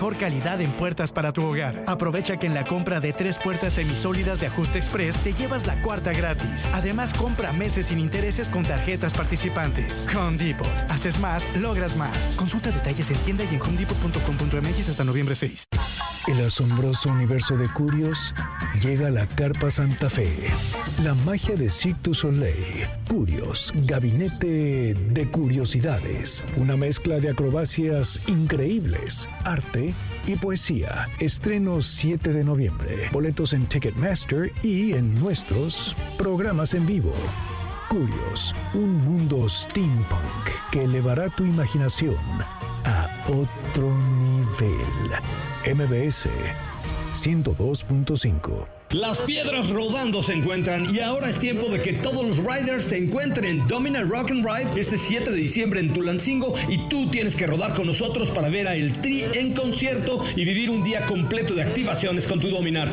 mejor calidad en puertas para tu hogar. Aprovecha que en la compra de 3 puertas semisólidas de Ajuste Express te llevas la cuarta gratis. Además, compra meses sin intereses con tarjetas participantes. Home Depot. Haces más, logras más. Consulta detalles en tienda y en homedepot.com.mx hasta noviembre 6. El asombroso universo de Curios llega a la Carpa Santa Fe. La magia de Cirque du Soleil. Curios, gabinete de curiosidades. Una mezcla de acrobacias increíbles, arte y poesía. Estreno 7 de noviembre. Boletos en Ticketmaster y en nuestros programas en vivo. Curios, un mundo steampunk que elevará tu imaginación a otro nivel. MBS 102.5. Las piedras rodando se encuentran y ahora es tiempo de que todos los riders se encuentren en Domina Rock and Ride este 7 de diciembre en Tulancingo, y tú tienes que rodar con nosotros para ver a El Tri en concierto y vivir un día completo de activaciones con tu Dominar.